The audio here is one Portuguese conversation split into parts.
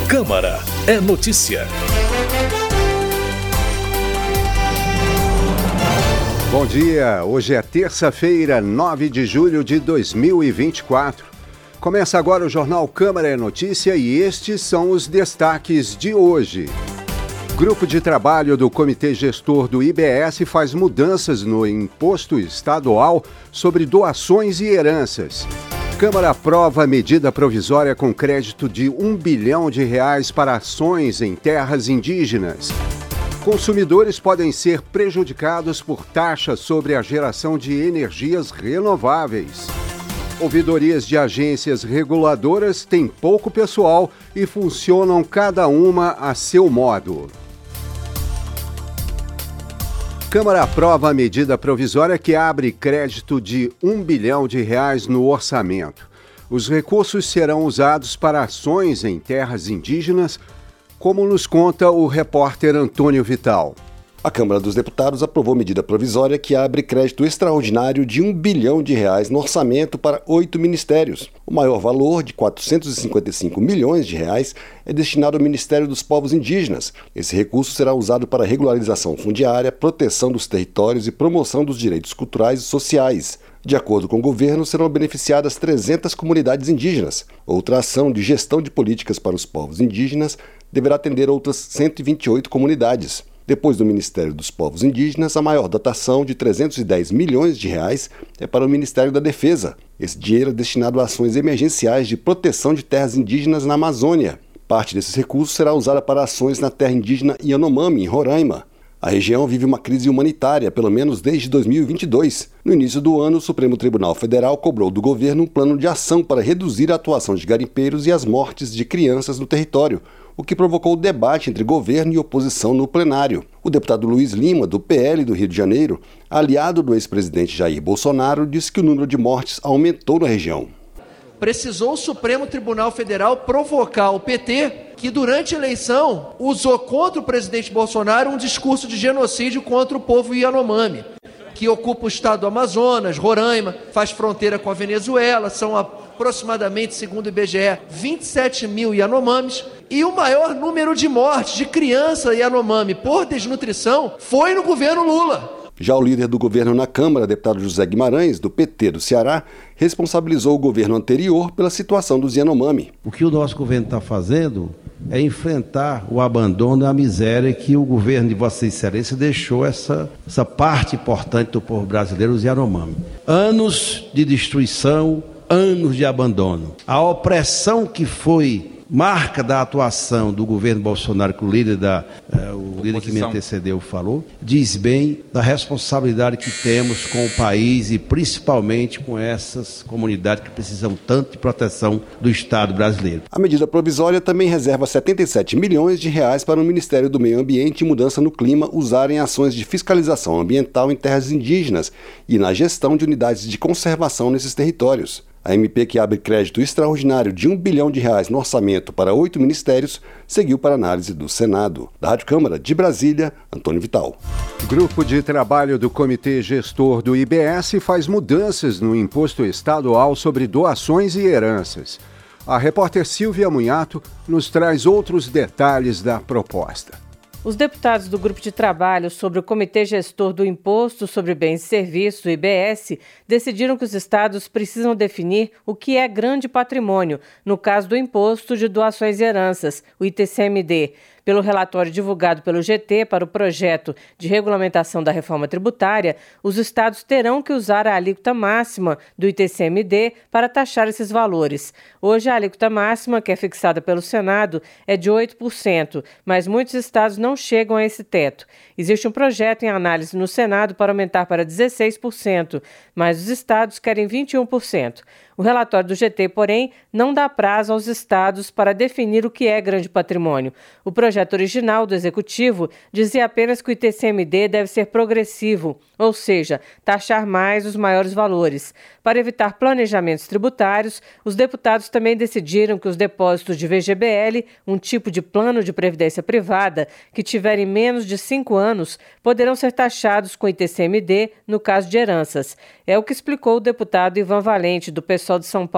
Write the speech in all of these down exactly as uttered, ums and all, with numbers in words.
Câmara é notícia. Bom dia, hoje é terça-feira, nove de julho de dois mil e vinte e quatro. Começa agora o Jornal Câmara é Notícia e estes são os destaques de hoje. Grupo de trabalho do Comitê Gestor do I B S faz mudanças no imposto estadual sobre doações e heranças. Câmara aprova medida provisória com crédito de um bilhão de reais para ações em terras indígenas. Consumidores podem ser prejudicados por taxas sobre a geração de energias renováveis. Ouvidorias de agências reguladoras têm pouco pessoal e funcionam cada uma a seu modo. Câmara aprova a medida provisória que abre crédito de um bilhão de reais no orçamento. Os recursos serão usados para ações em terras indígenas, como nos conta o repórter Antônio Vital. A Câmara dos Deputados aprovou medida provisória que abre crédito extraordinário de um bilhão de reais no orçamento para oito ministérios. O maior valor, de quatrocentos e cinquenta e cinco milhões de reais, é destinado ao Ministério dos Povos Indígenas. Esse recurso será usado para regularização fundiária, proteção dos territórios e promoção dos direitos culturais e sociais. De acordo com o governo, serão beneficiadas trezentas comunidades indígenas. Outra ação de gestão de políticas para os povos indígenas deverá atender outras cento e vinte e oito comunidades. Depois do Ministério dos Povos Indígenas, a maior dotação, de trezentos e dez milhões de reais, é para o Ministério da Defesa. Esse dinheiro é destinado a ações emergenciais de proteção de terras indígenas na Amazônia. Parte desses recursos será usada para ações na terra indígena Yanomami, em Roraima. A região vive uma crise humanitária, pelo menos desde dois mil e vinte e dois. No início do ano, o Supremo Tribunal Federal cobrou do governo um plano de ação para reduzir a atuação de garimpeiros e as mortes de crianças no território, o que provocou debate entre governo e oposição no plenário. O deputado Luiz Lima, do P L do Rio de Janeiro, aliado do ex-presidente Jair Bolsonaro, disse que o número de mortes aumentou na região. Precisou o Supremo Tribunal Federal provocar o P T, que durante a eleição usou contra o presidente Bolsonaro um discurso de genocídio contra o povo Yanomami, que ocupa o estado do Amazonas, Roraima, faz fronteira com a Venezuela, são aproximadamente, segundo o I B G E, vinte e sete mil Yanomamis, e o maior número de mortes de criança Yanomami por desnutrição foi no governo Lula. Já o líder do governo na Câmara, deputado José Guimarães, do P T do Ceará, responsabilizou o governo anterior pela situação dos Yanomami. O que o nosso governo está fazendo é enfrentar o abandono e a miséria que o governo de Vossa Excelência deixou essa, essa parte importante do povo brasileiro, os Yanomami. Anos de destruição, anos de abandono. A opressão que foi marca da atuação do governo Bolsonaro, que o líder, da, uh, o líder que me antecedeu falou, diz bem da responsabilidade que temos com o país e principalmente com essas comunidades que precisam tanto de proteção do Estado brasileiro. A medida provisória também reserva setenta e sete milhões de reais para o Ministério do Meio Ambiente e Mudança no Clima usarem ações de fiscalização ambiental em terras indígenas e na gestão de unidades de conservação nesses territórios. A M P, que abre crédito extraordinário de um bilhão de reais no orçamento para oito ministérios, seguiu para análise do Senado. Da Rádio Câmara de Brasília, Antônio Vital. Grupo de trabalho do Comitê Gestor do I B S faz mudanças no imposto estadual sobre doações e heranças. A repórter Silvia Munhato nos traz outros detalhes da proposta. Os deputados do Grupo de Trabalho sobre o Comitê Gestor do Imposto sobre Bens e Serviços, o I B S, decidiram que os estados precisam definir o que é grande patrimônio, no caso do Imposto de Doações e Heranças, o I T C M D. Pelo relatório divulgado pelo G T para o projeto de regulamentação da reforma tributária, os estados terão que usar a alíquota máxima do I T C M D para taxar esses valores. Hoje, a alíquota máxima, que é fixada pelo Senado, é de oito por cento, mas muitos estados não chegam a esse teto. Existe um projeto em análise no Senado para aumentar para dezesseis por cento, mas os estados querem vinte e um por cento. O relatório do G T, porém, não dá prazo aos estados para definir o que é grande patrimônio. O projeto original do Executivo dizia apenas que o I T C M D deve ser progressivo, ou seja, taxar mais os maiores valores. Para evitar planejamentos tributários, os deputados também decidiram que os depósitos de V G B L, um tipo de plano de previdência privada, que tiverem menos de cinco anos, poderão ser taxados com I T C M D no caso de heranças. É o que explicou o deputado Ivan Valente, do PSOL de São Paulo.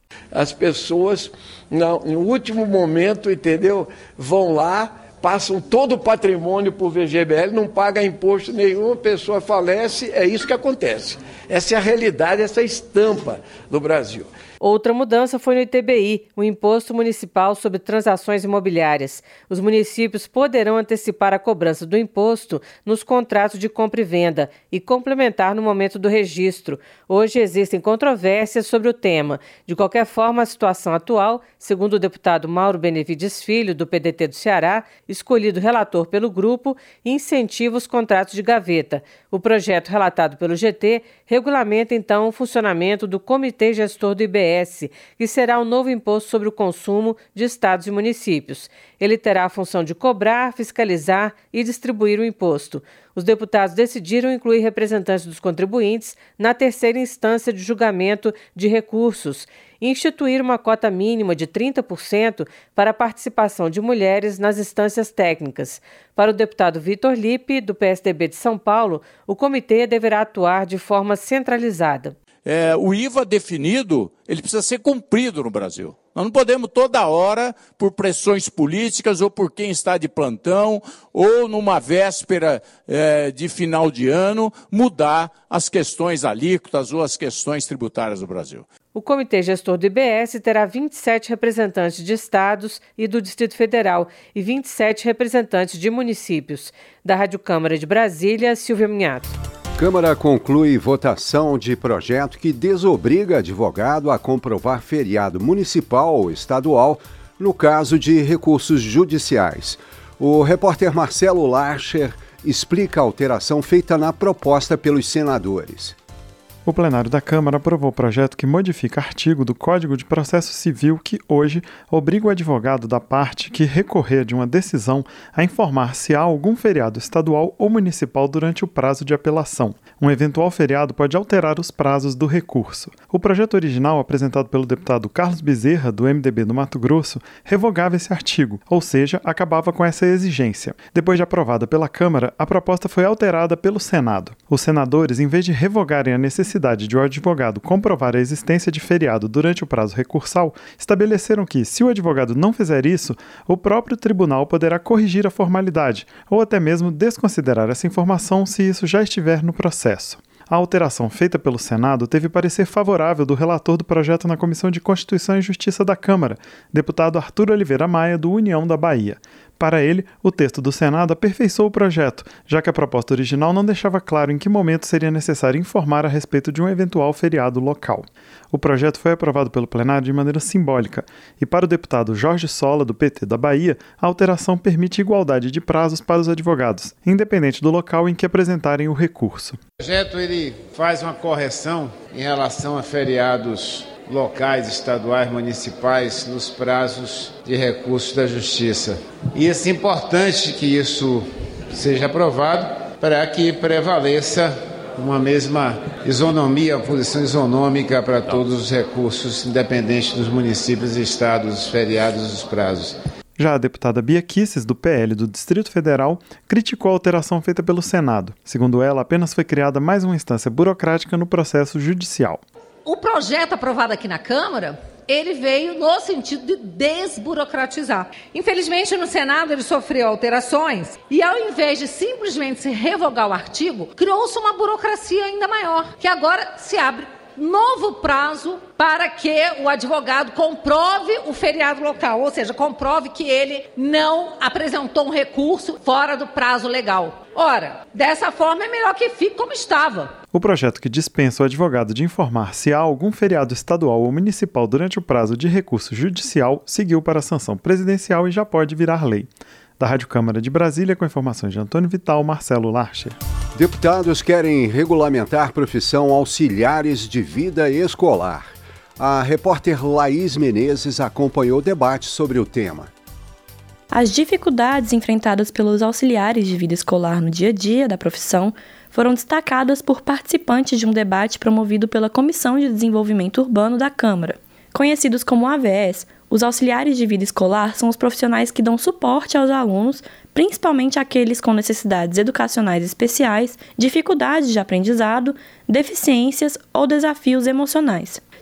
As pessoas, no último momento, entendeu, vão lá, passam todo o patrimônio para o V G B L, não paga imposto nenhum, a pessoa falece, é isso que acontece. Essa é a realidade, essa é a estampa do Brasil. Outra mudança foi no I T B I, o Imposto Municipal sobre Transações Imobiliárias. Os municípios poderão antecipar a cobrança do imposto nos contratos de compra e venda e complementar no momento do registro. Hoje existem controvérsias sobre o tema. De qualquer forma, a situação atual, segundo o deputado Mauro Benevides Filho, do P D T do Ceará, escolhido relator pelo grupo, incentiva os contratos de gaveta. O projeto relatado pelo G T regulamenta, então, o funcionamento do Comitê Gestor do I B S, que será o novo imposto sobre o consumo de estados e municípios. Ele terá a função de cobrar, fiscalizar e distribuir o imposto. Os deputados decidiram incluir representantes dos contribuintes na terceira instância de julgamento de recursos e instituir uma cota mínima de trinta por cento para a participação de mulheres nas instâncias técnicas. Para o deputado Vitor Lippe, do P S D B de São Paulo, o comitê deverá atuar de forma centralizada. É, o I V A definido, ele precisa ser cumprido no Brasil. Nós não podemos toda hora, por pressões políticas ou por quem está de plantão, ou numa véspera é, de final de ano, mudar as questões alíquotas ou as questões tributárias do Brasil. O Comitê Gestor do I B S terá vinte e sete representantes de estados e do Distrito Federal e vinte e sete representantes de municípios. Da Rádio Câmara de Brasília, Silvia Minhato. Câmara conclui votação de projeto que desobriga advogado a comprovar feriado municipal ou estadual no caso de recursos judiciais. O repórter Marcelo Larcher explica a alteração feita na proposta pelos senadores. O plenário da Câmara aprovou o projeto que modifica artigo do Código de Processo Civil que, hoje, obriga o advogado da parte que recorrer de uma decisão a informar se há algum feriado estadual ou municipal durante o prazo de apelação. Um eventual feriado pode alterar os prazos do recurso. O projeto original, apresentado pelo deputado Carlos Bezerra, do M D B do Mato Grosso, revogava esse artigo, ou seja, acabava com essa exigência. Depois de aprovada pela Câmara, a proposta foi alterada pelo Senado. Os senadores, em vez de revogarem a necessidade de o advogado comprovar a existência de feriado durante o prazo recursal, estabeleceram que, se o advogado não fizer isso, o próprio tribunal poderá corrigir a formalidade ou até mesmo desconsiderar essa informação se isso já estiver no processo. A alteração feita pelo Senado teve parecer favorável do relator do projeto na Comissão de Constituição e Justiça da Câmara, deputado Arthur Oliveira Maia, do União da Bahia. Para ele, o texto do Senado aperfeiçoou o projeto, já que a proposta original não deixava claro em que momento seria necessário informar a respeito de um eventual feriado local. O projeto foi aprovado pelo plenário de maneira simbólica, e para o deputado Jorge Sola, do P T da Bahia, a alteração permite igualdade de prazos para os advogados, independente do local em que apresentarem o recurso. O projeto ele faz uma correção em relação a feriados locais, estaduais, municipais, nos prazos de recursos da Justiça. E é importante que isso seja aprovado para que prevaleça uma mesma isonomia, uma posição isonômica para todos os recursos, independente dos municípios, estados, feriados e os prazos. Já a deputada Bia Kicis, do P L do Distrito Federal, criticou a alteração feita pelo Senado. Segundo ela, apenas foi criada mais uma instância burocrática no processo judicial. O projeto aprovado aqui na Câmara, ele veio no sentido de desburocratizar. Infelizmente, no Senado ele sofreu alterações e, ao invés de simplesmente se revogar o artigo, criou-se uma burocracia ainda maior, que agora se abre novo prazo para que o advogado comprove o feriado local, ou seja, comprove que ele não apresentou um recurso fora do prazo legal. Ora, dessa forma é melhor que fique como estava. O projeto que dispensa o advogado de informar se há algum feriado estadual ou municipal durante o prazo de recurso judicial seguiu para a sanção presidencial e já pode virar lei. Da Rádio Câmara de Brasília, com informações de Antônio Vital, Marcelo Larcher. Deputados querem regulamentar profissão auxiliares de vida escolar. A repórter Laís Menezes acompanhou o debate sobre o tema. As dificuldades enfrentadas pelos auxiliares de vida escolar no dia a dia da profissão foram destacadas por participantes de um debate promovido pela Comissão de Desenvolvimento Urbano da Câmara. Conhecidos como A V Es, os auxiliares de vida escolar são os profissionais que dão suporte aos alunos, principalmente aqueles com necessidades educacionais especiais, dificuldades de aprendizado, deficiências ou desafios emocionais.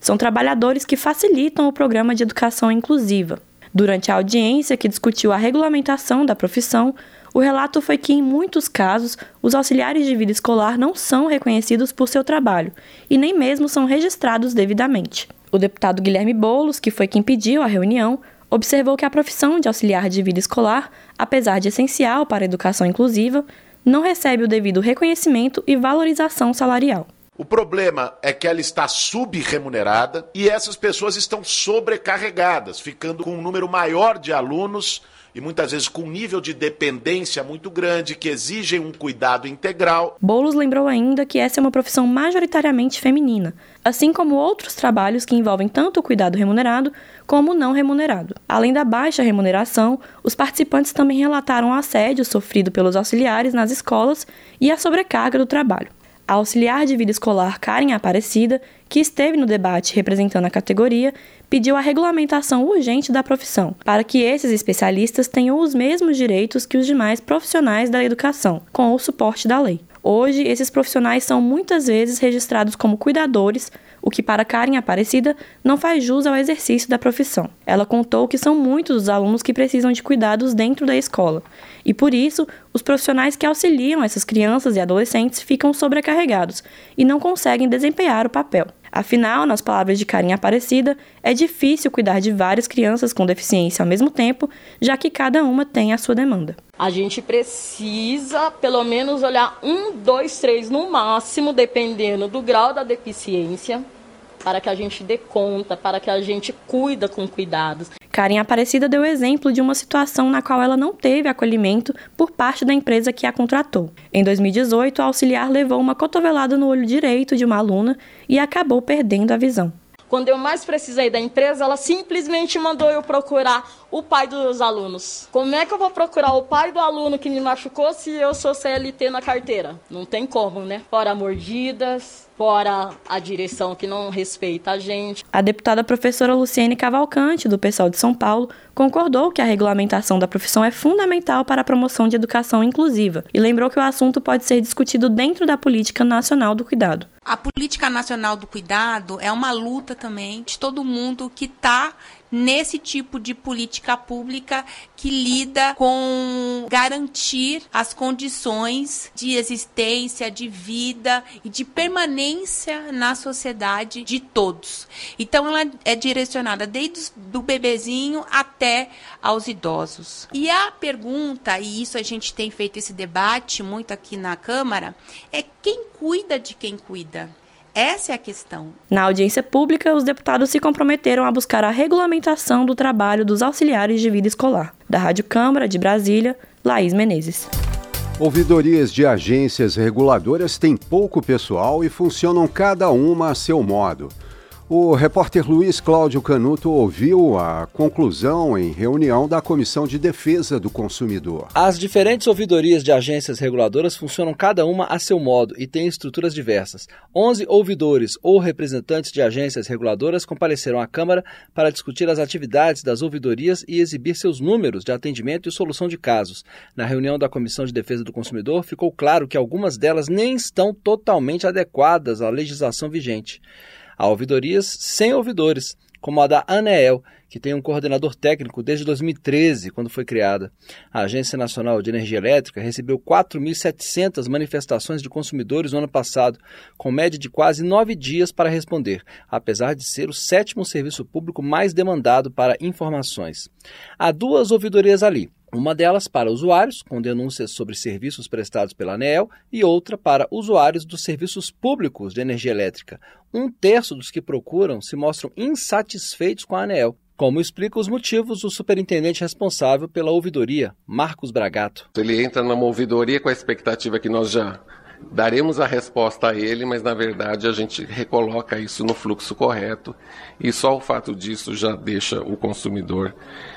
São trabalhadores que facilitam o programa de educação inclusiva. Durante a audiência que discutiu a regulamentação da profissão, o relato foi que, em muitos casos, os auxiliares de vida escolar não são reconhecidos por seu trabalho e nem mesmo são registrados devidamente. O deputado Guilherme Boulos, que foi quem pediu a reunião, observou que a profissão de auxiliar de vida escolar, apesar de essencial para a educação inclusiva, não recebe o devido reconhecimento e valorização salarial. O problema é que ela está subremunerada e essas pessoas estão sobrecarregadas, ficando com um número maior de alunos e muitas vezes com um nível de dependência muito grande, que exigem um cuidado integral. Boulos lembrou ainda que essa é uma profissão majoritariamente feminina, assim como outros trabalhos que envolvem tanto o cuidado remunerado como o não remunerado. Além da baixa remuneração, os participantes também relataram o assédio sofrido pelos auxiliares nas escolas e a sobrecarga do trabalho. A auxiliar de vida escolar Karen Aparecida, que esteve no debate representando a categoria, pediu a regulamentação urgente da profissão, para que esses especialistas tenham os mesmos direitos que os demais profissionais da educação, com o suporte da lei. Hoje, esses profissionais são muitas vezes registrados como cuidadores, o que para Karen Aparecida não faz jus ao exercício da profissão. Ela contou que são muitos os alunos que precisam de cuidados dentro da escola, e por isso, os profissionais que auxiliam essas crianças e adolescentes ficam sobrecarregados e não conseguem desempenhar o papel. Afinal, nas palavras de Karen Aparecida, é difícil cuidar de várias crianças com deficiência ao mesmo tempo, já que cada uma tem a sua demanda. A gente precisa, pelo menos, olhar um, dois, três no máximo, dependendo do grau da deficiência, para que a gente dê conta, para que a gente cuida com cuidados. Karen Aparecida deu exemplo de uma situação na qual ela não teve acolhimento por parte da empresa que a contratou. Em dois mil e dezoito, a auxiliar levou uma cotovelada no olho direito de uma aluna e acabou perdendo a visão. Quando eu mais precisei da empresa, ela simplesmente mandou eu procurar o pai dos alunos. Como é que eu vou procurar o pai do aluno que me machucou se eu sou C L T na carteira? Não tem como, né? Fora mordidas, fora a direção que não respeita a gente. A deputada professora Luciene Cavalcante, do P SOL de São Paulo, concordou que a regulamentação da profissão é fundamental para a promoção de educação inclusiva e lembrou que o assunto pode ser discutido dentro da Política Nacional do Cuidado. A Política Nacional do Cuidado é uma luta também de todo mundo que está nesse tipo de política pública que lida com garantir as condições de existência, de vida e de permanência na sociedade de todos. Então, ela é direcionada desde o bebezinho até aos idosos. E a pergunta, e isso a gente tem feito esse debate muito aqui na Câmara, é quem cuida de quem cuida? Essa é a questão. Na audiência pública, os deputados se comprometeram a buscar a regulamentação do trabalho dos auxiliares de vida escolar. Da Rádio Câmara de Brasília, Laís Menezes. Ouvidorias de agências reguladoras têm pouco pessoal e funcionam cada uma a seu modo. O repórter Luiz Cláudio Canuto ouviu a conclusão em reunião da Comissão de Defesa do Consumidor. As diferentes ouvidorias de agências reguladoras funcionam cada uma a seu modo e têm estruturas diversas. onze ouvidores ou representantes de agências reguladoras compareceram à Câmara para discutir as atividades das ouvidorias e exibir seus números de atendimento e solução de casos. Na reunião da Comissão de Defesa do Consumidor, ficou claro que algumas delas nem estão totalmente adequadas à legislação vigente. Há ouvidorias sem ouvidores, como a da ANEEL, que tem um coordenador técnico desde dois mil e treze, quando foi criada. A Agência Nacional de Energia Elétrica recebeu quatro mil e setecentas manifestações de consumidores no ano passado, com média de quase nove dias para responder, apesar de ser o sétimo serviço público mais demandado para informações. Há duas ouvidorias ali. Uma delas para usuários, com denúncias sobre serviços prestados pela ANEEL, e outra para usuários dos serviços públicos de energia elétrica. Um terço dos que procuram se mostram insatisfeitos com a ANEEL, como explica os motivos o superintendente responsável pela ouvidoria, Marcos Bragato. Ele entra numa ouvidoria com a expectativa que nós já daremos a resposta a ele, mas na verdade a gente recoloca isso no fluxo correto e só o fato disso já deixa o consumidor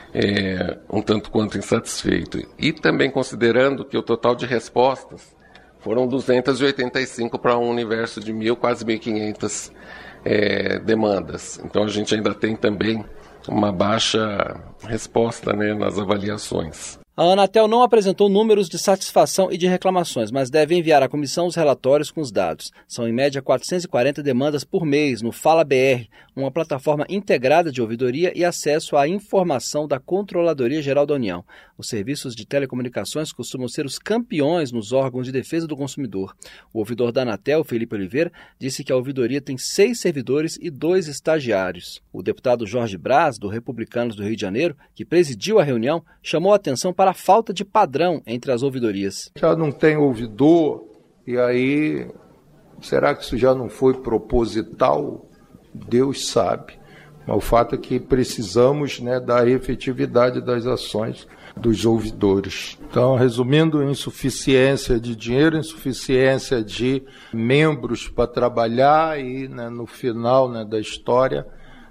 é, um tanto quanto insatisfeito. E também considerando que o total de respostas foram duzentas e oitenta e cinco para um universo de mil, quase mil e quinhentas é, demandas. Então a gente ainda tem também uma baixa resposta, né, nas avaliações. A Anatel não apresentou números de satisfação e de reclamações, mas deve enviar à comissão os relatórios com os dados. São em média quatrocentas e quarenta demandas por mês no Fala B R, uma plataforma integrada de ouvidoria e acesso à informação da Controladoria Geral da União. Os serviços de telecomunicações costumam ser os campeões nos órgãos de defesa do consumidor. O ouvidor da Anatel, Felipe Oliveira, disse que a ouvidoria tem seis servidores e dois estagiários. O deputado Jorge Braz, do Republicanos do Rio de Janeiro, que presidiu a reunião, chamou a atenção para a falta de padrão entre as ouvidorias. Já não tem ouvidor, e aí, será que isso já não foi proposital? Deus sabe. Mas o fato é que precisamos, né, da efetividade das ações dos ouvidores. Então, resumindo, insuficiência de dinheiro, insuficiência de membros para trabalhar e, né, no final, né, da história,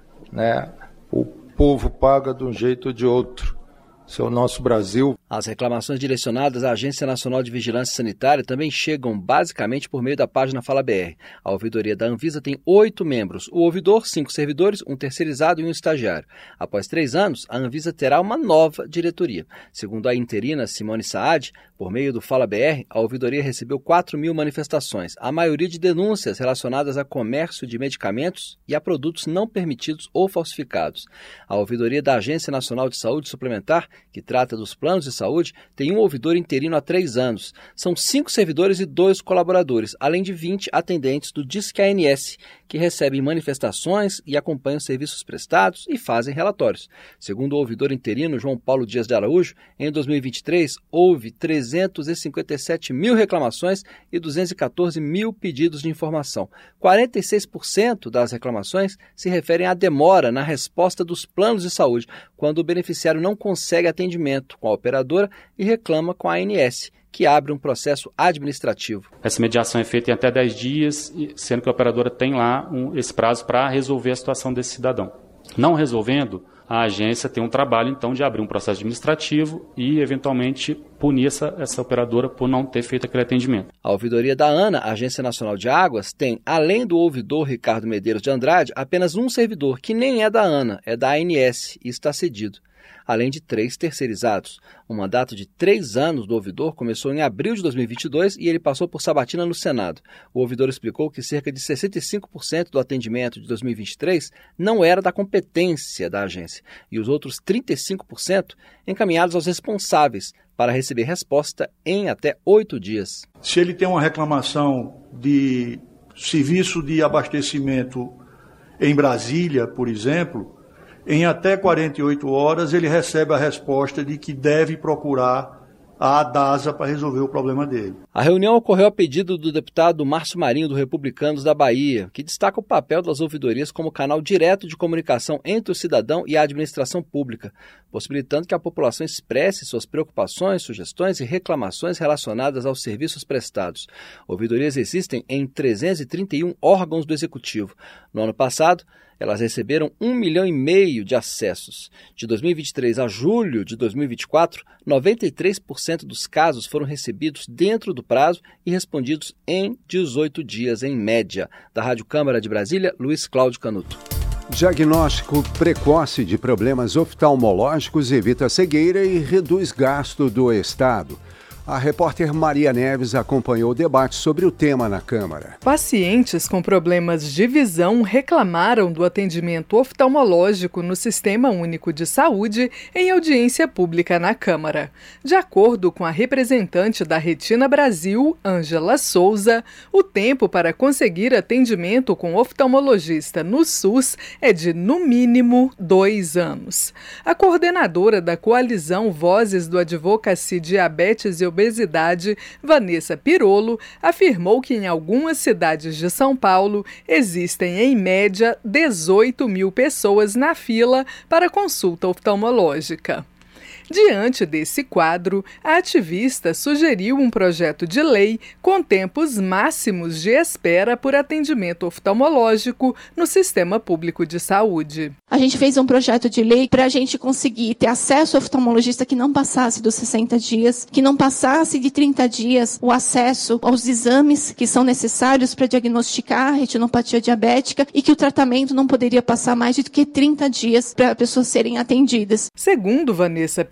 né, o povo paga de um jeito ou de outro. Esse é o nosso Brasil. As reclamações direcionadas à Agência Nacional de Vigilância Sanitária também chegam basicamente por meio da página Fala B R. A ouvidoria da Anvisa tem oito membros, o ouvidor, cinco servidores, um terceirizado e um estagiário. Após três anos, a Anvisa terá uma nova diretoria. Segundo a interina Simone Saad, por meio do Fala B R, a ouvidoria recebeu quatro mil manifestações, a maioria de denúncias relacionadas a comércio de medicamentos e a produtos não permitidos ou falsificados. A ouvidoria da Agência Nacional de Saúde Suplementar, que trata dos planos de saúde, tem um ouvidor interino há três anos. São cinco servidores e dois colaboradores, além de vinte atendentes do Disque A N S, que recebem manifestações e acompanham serviços prestados e fazem relatórios. Segundo o ouvidor interino João Paulo Dias de Araújo, em dois mil e vinte e três houve trezentos e cinquenta e sete mil reclamações e duzentos e quatorze mil pedidos de informação. quarenta e seis por cento das reclamações se referem à demora na resposta dos planos de saúde, quando o beneficiário não consegue atendimento com a operadora e reclama com a A N S, que abre um processo administrativo. Essa mediação é feita em até dez dias, sendo que a operadora tem lá um, esse prazo para resolver a situação desse cidadão. Não resolvendo, a agência tem um trabalho, então, de abrir um processo administrativo e, eventualmente, punir essa, essa operadora por não ter feito aquele atendimento. A ouvidoria da ANA, Agência Nacional de Águas, tem, além do ouvidor Ricardo Medeiros de Andrade, apenas um servidor, que nem é da ANA, é da A N S e está cedido, além de três terceirizados. O mandato de três anos do ouvidor começou em abril de dois mil e vinte e dois e ele passou por sabatina no Senado. O ouvidor explicou que cerca de sessenta e cinco por cento do atendimento de dois mil e vinte e três não era da competência da agência e os outros trinta e cinco por cento encaminhados aos responsáveis para receber resposta em até oito dias. Se ele tem uma reclamação de serviço de abastecimento em Brasília, por exemplo, em até quarenta e oito horas ele recebe a resposta de que deve procurar a DASA para resolver o problema dele. A reunião ocorreu a pedido do deputado Márcio Marinho, do Republicanos da Bahia, que destaca o papel das ouvidorias como canal direto de comunicação entre o cidadão e a administração pública, possibilitando que a população expresse suas preocupações, sugestões e reclamações relacionadas aos serviços prestados. Ouvidorias existem em trezentos e trinta e um órgãos do Executivo. No ano passado, elas receberam um milhão e meio de acessos. De dois mil e vinte e três a julho de dois mil e vinte e quatro, noventa e três por cento dos casos foram recebidos dentro do prazo e respondidos em dezoito dias, em média. Da Rádio Câmara de Brasília, Luiz Cláudio Canuto. Diagnóstico precoce de problemas oftalmológicos evita cegueira e reduz gasto do Estado. A repórter Maria Neves acompanhou o debate sobre o tema na Câmara. Pacientes com problemas de visão reclamaram do atendimento oftalmológico no Sistema Único de Saúde em audiência pública na Câmara. De acordo com a representante da Retina Brasil, Ângela Souza, o tempo para conseguir atendimento com oftalmologista no SUS é de, no mínimo, dois anos. A coordenadora da coalizão Vozes do Advocacy Diabetes e Obesidade, Vanessa Pirolo, afirmou que em algumas cidades de São Paulo existem, em média, dezoito mil pessoas na fila para consulta oftalmológica. Diante desse quadro, a ativista sugeriu um projeto de lei com tempos máximos de espera por atendimento oftalmológico no Sistema Público de Saúde. A gente fez um projeto de lei para a gente conseguir ter acesso ao oftalmologista que não passasse dos sessenta dias, que não passasse de trinta dias o acesso aos exames que são necessários para diagnosticar a retinopatia diabética e que o tratamento não poderia passar mais do que trinta dias para as pessoas serem atendidas. Segundo Vanessa Pirolo,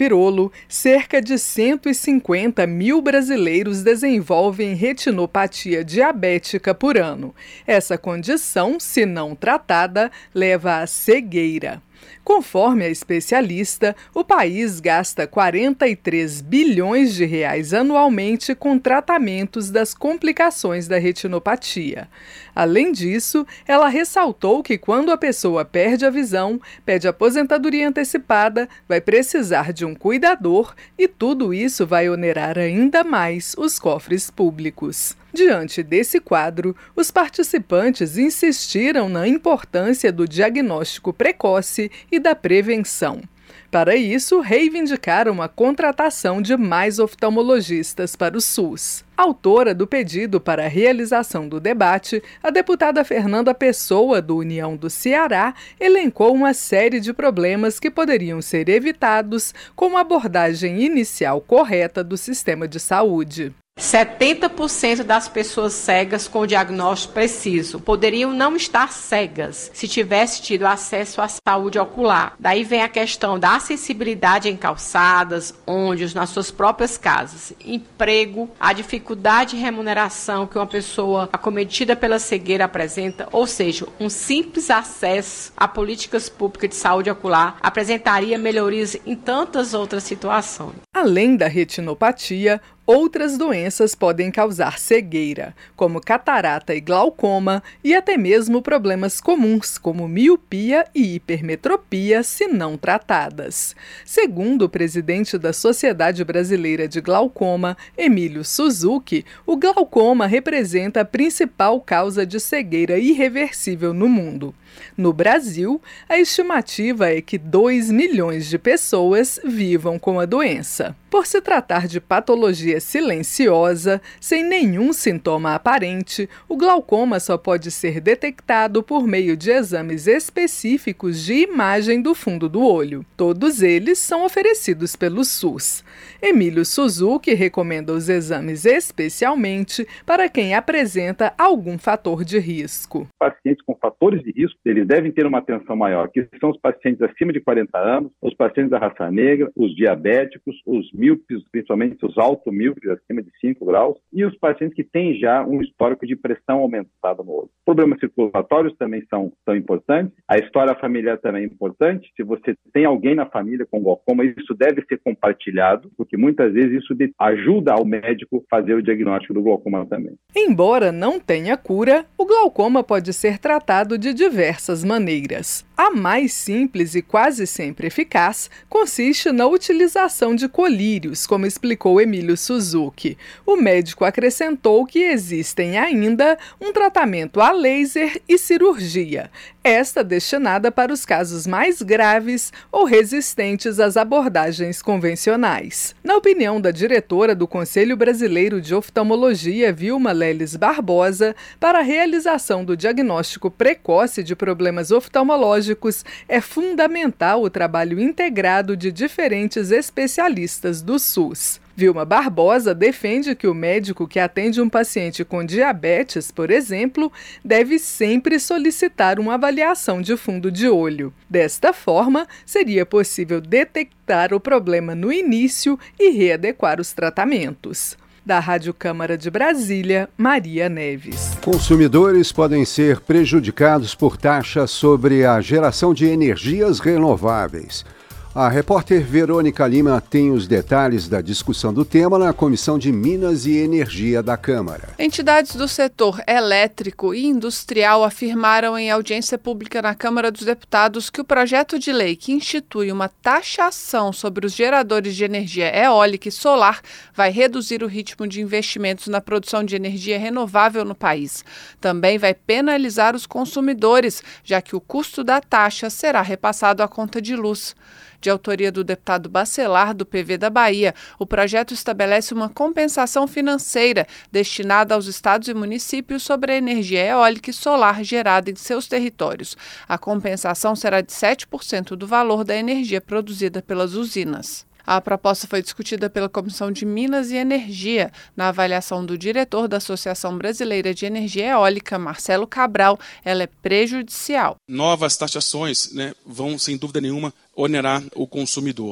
Birolo, cerca de cento e cinquenta mil brasileiros desenvolvem retinopatia diabética por ano. Essa condição, se não tratada, leva à cegueira. Conforme a especialista, o país gasta quarenta e três bilhões de reais anualmente com tratamentos das complicações da retinopatia. Além disso, ela ressaltou que quando a pessoa perde a visão, pede aposentadoria antecipada, vai precisar de um cuidador e tudo isso vai onerar ainda mais os cofres públicos. Diante desse quadro, os participantes insistiram na importância do diagnóstico precoce e da prevenção. Para isso, reivindicaram a contratação de mais oftalmologistas para o SUS. Autora do pedido para a realização do debate, a deputada Fernanda Pessoa, do União do Ceará, elencou uma série de problemas que poderiam ser evitados com uma abordagem inicial correta do sistema de saúde. setenta por cento das pessoas cegas com o diagnóstico preciso poderiam não estar cegas se tivesse tido acesso à saúde ocular. Daí vem a questão da acessibilidade em calçadas, ônibus, nas suas próprias casas, emprego, a dificuldade de remuneração que uma pessoa acometida pela cegueira apresenta, ou seja, um simples acesso a políticas públicas de saúde ocular apresentaria melhorias em tantas outras situações. Além da retinopatia, outras doenças podem causar cegueira, como catarata e glaucoma, e até mesmo problemas comuns, como miopia e hipermetropia, se não tratadas. Segundo o presidente da Sociedade Brasileira de Glaucoma, Emílio Suzuki, o glaucoma representa a principal causa de cegueira irreversível no mundo. No Brasil, a estimativa é que dois milhões de pessoas vivam com a doença. Por se tratar de patologia silenciosa, sem nenhum sintoma aparente, o glaucoma só pode ser detectado por meio de exames específicos de imagem do fundo do olho. Todos eles são oferecidos pelo SUS. Emílio Suzuki recomenda os exames especialmente para quem apresenta algum fator de risco. Pacientes com fatores de risco, eles devem ter uma atenção maior, que são os pacientes acima de quarenta anos, os pacientes da raça negra, os diabéticos, os míopes, principalmente os automíopes acima de cinco graus, e os pacientes que têm já um histórico de pressão aumentada no olho. Problemas circulatórios também são, são importantes, a história familiar também é importante. Se você tem alguém na família com glaucoma, isso deve ser compartilhado, porque muitas vezes isso ajuda ao médico a fazer o diagnóstico do glaucoma também. Embora não tenha cura, o glaucoma pode ser tratado de diversas maneiras. A mais simples e quase sempre eficaz consiste na utilização de colírios, como explicou Emílio Suzuki. O médico acrescentou que existem ainda um tratamento a laser e cirurgia, esta destinada para os casos mais graves ou resistentes às abordagens convencionais. Na opinião da diretora do Conselho Brasileiro de Oftalmologia, Vilma Leles Barbosa, para a realização do diagnóstico precoce de problemas oftalmológicos, é fundamental o trabalho integrado de diferentes especialistas do SUS. Vilma Barbosa defende que o médico que atende um paciente com diabetes, por exemplo, deve sempre solicitar uma avaliação de fundo de olho. Desta forma, seria possível detectar o problema no início e readequar os tratamentos. Da Rádio Câmara de Brasília, Maria Neves. Consumidores podem ser prejudicados por taxas sobre a geração de energias renováveis. A repórter Verônica Lima tem os detalhes da discussão do tema na Comissão de Minas e Energia da Câmara. Entidades do setor elétrico e industrial afirmaram em audiência pública na Câmara dos Deputados que o projeto de lei que institui uma taxação sobre os geradores de energia eólica e solar vai reduzir o ritmo de investimentos na produção de energia renovável no país. Também vai penalizar os consumidores, já que o custo da taxa será repassado à conta de luz. De autoria do deputado Bacelar, do P V da Bahia, o projeto estabelece uma compensação financeira destinada aos estados e municípios sobre a energia eólica e solar gerada em seus territórios. A compensação será de sete por cento do valor da energia produzida pelas usinas. A proposta foi discutida pela Comissão de Minas e Energia. Na avaliação do diretor da Associação Brasileira de Energia Eólica, Marcelo Cabral, ela é prejudicial. Novas taxações, né, vão, sem dúvida nenhuma, onerar o consumidor.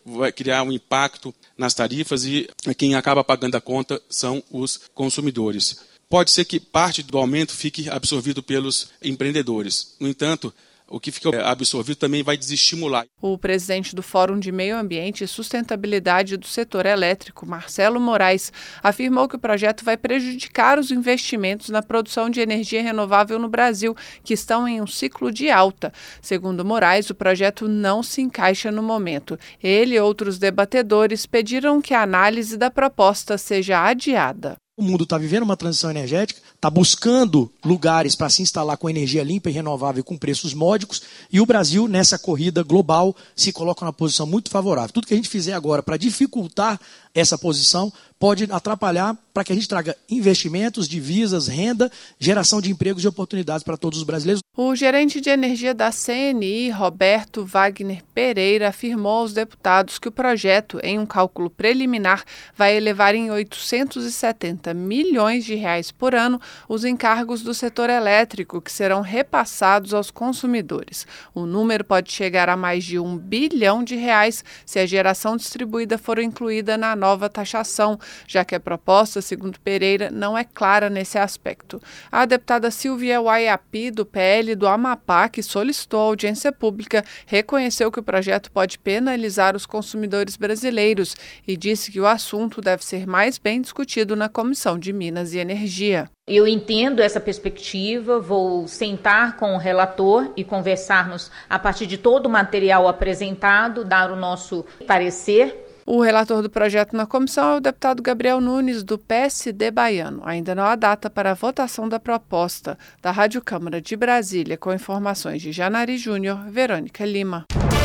vai criar um impacto nas tarifas e quem acaba pagando a conta são os consumidores. Pode ser que parte do aumento fique absorvido pelos empreendedores. No entanto, o que fica absorvido também vai desestimular. O presidente do Fórum de Meio Ambiente e Sustentabilidade do Setor Elétrico, Marcelo Moraes, afirmou que o projeto vai prejudicar os investimentos na produção de energia renovável no Brasil, que estão em um ciclo de alta. Segundo Moraes, o projeto não se encaixa no momento. Ele e outros debatedores pediram que a análise da proposta seja adiada. O mundo está vivendo uma transição energética, está buscando lugares para se instalar com energia limpa e renovável com preços módicos, e o Brasil, nessa corrida global, se coloca numa posição muito favorável. Tudo que a gente fizer agora para dificultar essa posição pode atrapalhar para que a gente traga investimentos, divisas, renda, geração de empregos e oportunidades para todos os brasileiros. O gerente de energia da C N I, Roberto Wagner Pereira, afirmou aos deputados que o projeto, em um cálculo preliminar, vai elevar em oitocentos e setenta milhões de reais por ano os encargos do setor elétrico que serão repassados aos consumidores. O número pode chegar a mais de um bilhão de reais se a geração distribuída for incluída na nova taxação, já que a proposta, segundo Pereira, não é clara nesse aspecto. A deputada Silvia Waiapi, do P L do Amapá, que solicitou audiência pública, reconheceu que o projeto pode penalizar os consumidores brasileiros e disse que o assunto deve ser mais bem discutido na Comissão de Minas e Energia. Eu entendo essa perspectiva, vou sentar com o relator e conversarmos a partir de todo o material apresentado, dar o nosso parecer. O relator do projeto na comissão é o deputado Gabriel Nunes, do P S D baiano. Ainda não há data para a votação da proposta. Da Rádio Câmara de Brasília, com informações de Janari Júnior, Verônica Lima.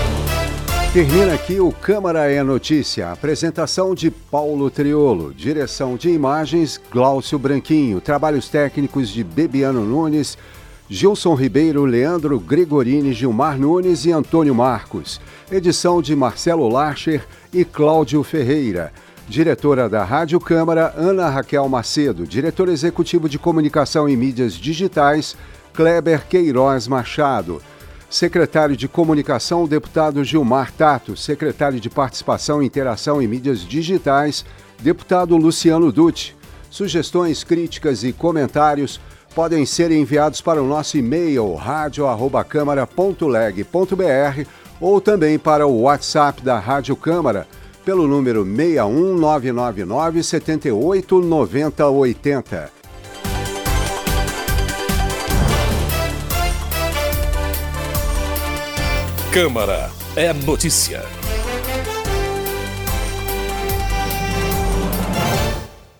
Termina aqui o Câmara é Notícia. Apresentação de Paulo Triolo. Direção de imagens, Glaucio Branquinho. Trabalhos técnicos de Bebiano Nunes, Gilson Ribeiro, Leandro Gregorini, Gilmar Nunes e Antônio Marcos. Edição de Marcelo Larcher e Cláudio Ferreira. Diretora da Rádio Câmara, Ana Raquel Macedo. Diretor executivo de Comunicação e Mídias Digitais, Kleber Queiroz Machado. Secretário de Comunicação, deputado Gilmar Tato. Secretário de Participação, Interação e Mídias Digitais, deputado Luciano Dutti. Sugestões, críticas e comentários podem ser enviados para o nosso e-mail rádio arroba câmara ponto leg ponto br ou também para o WhatsApp da Rádio Câmara pelo número seis um nove nove nove sete oito nove zero oito zero. Câmara é notícia.